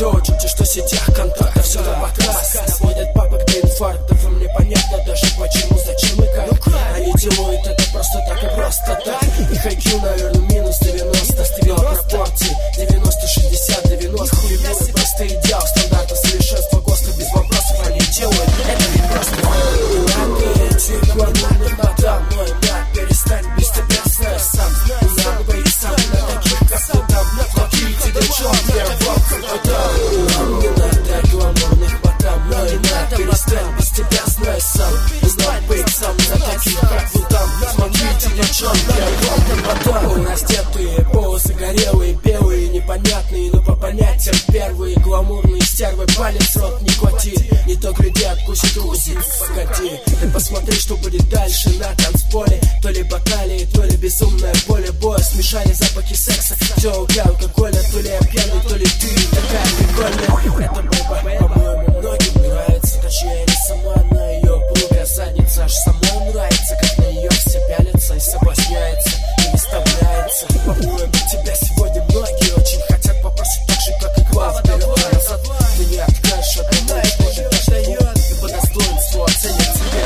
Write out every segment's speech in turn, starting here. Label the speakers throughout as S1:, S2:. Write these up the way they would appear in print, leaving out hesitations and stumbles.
S1: все учите, что в сетях контактов все на покрас. Доводят папок до инфарктов, им непонятно даже почему, зачем и как. Они делают это просто так и просто так. Их IQ, наверное, минус 90. Стрел пропорций 90-60-90. Хуевой просто идеал, стандарта совершенства ГОСТа без вопросов. Они делают это ведь просто. Эти гламурных мадам, мой брат, перестань без тебя знаю сам. Надо бы и сам на таких, как ты там. Внутри тебя черт, я волком подам. Нам не надо гламурных мадам, мой брат, перестань без тебя знаю сам. Надо быть сам на таких, как вы там. Смотрите, девчонки, я волком подам. Раздетые, полузагорелые, белые, непонятные, но по понятиям первые. Гламурные стервы, палец, рот, никотин. Не то гляди, откусит укусит, погоди. Ты посмотри, что будет дальше на танцполе. То ли баталии, то ли безумное поле боя. Смешали запахи секса, все для алкоголя. То ли я пьяный, то ли ты такая прикольная. Это бэба, по-моему, многим нравится. Точнее, не сама на ее упругая задница. Аж самой нравится, как на нее все пялятся и соблазняется, и выставляется. По-моему, тебя сегодня многие очень хотят попросить так же, как и глав. Вперед назад, ты не откажешь от одной, может даже и по достоинству оценят тебя.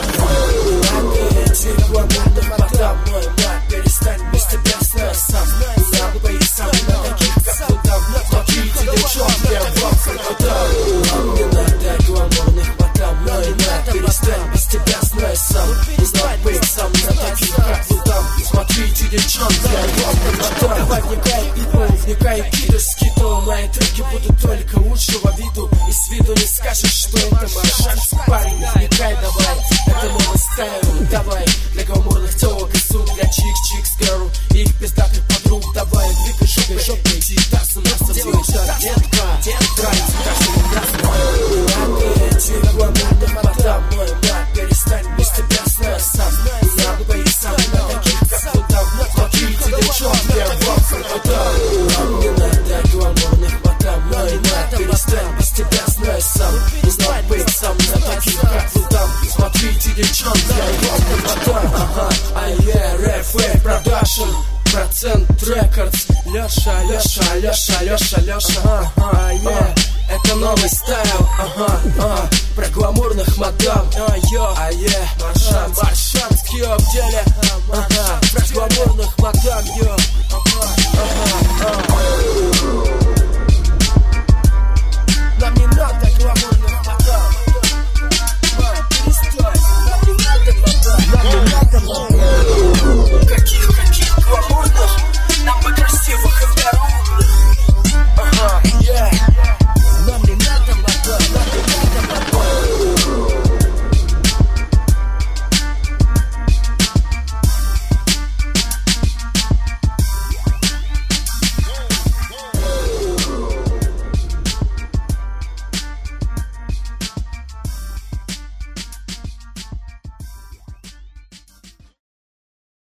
S1: Эти гламурных мадам, мой брат, перестань без тебя знаю сам. Надо бы и сам на таких, как ты там. Смотрите, девчонки, я волком подам. Не надо гламурных мадам, мой брат, перестань без тебя знаю сам. Надо бы и сам на таких, как ты там. Смотрите, девчонки, я волком подам. Давай вникай, people, вникай, кидыш, скитал. Мои треки будут только лучшего виду. И с виду не скажешь, что это маршальский парень. Вникай, давай, это новый стайл. Давай, для гламурных телок и суд, для чик-чикс, girl и их пиздатых подруг. Давай, двигай жопой, жопой, титасы нас делают, детка. Нравится каждому красный. Эти гламурных мадам, мой брат, перестань без тебя знаю сам. Надо бы и сам на таких, как ты там. Смотрите, девчонки, я волком подам. Не надо гламурных мадам, мой брат, перестань без тебя знаю сам. Надо бы и сам на таких, как ты там. Смотрите, девчонки, я волком подам. Ага, РФ Продакшн, Процент Рекордс. Леша, Леша, Леша, Леша, Леша. Это новый стайл, про гламурных мадам. Маршан, Маршанский в деле.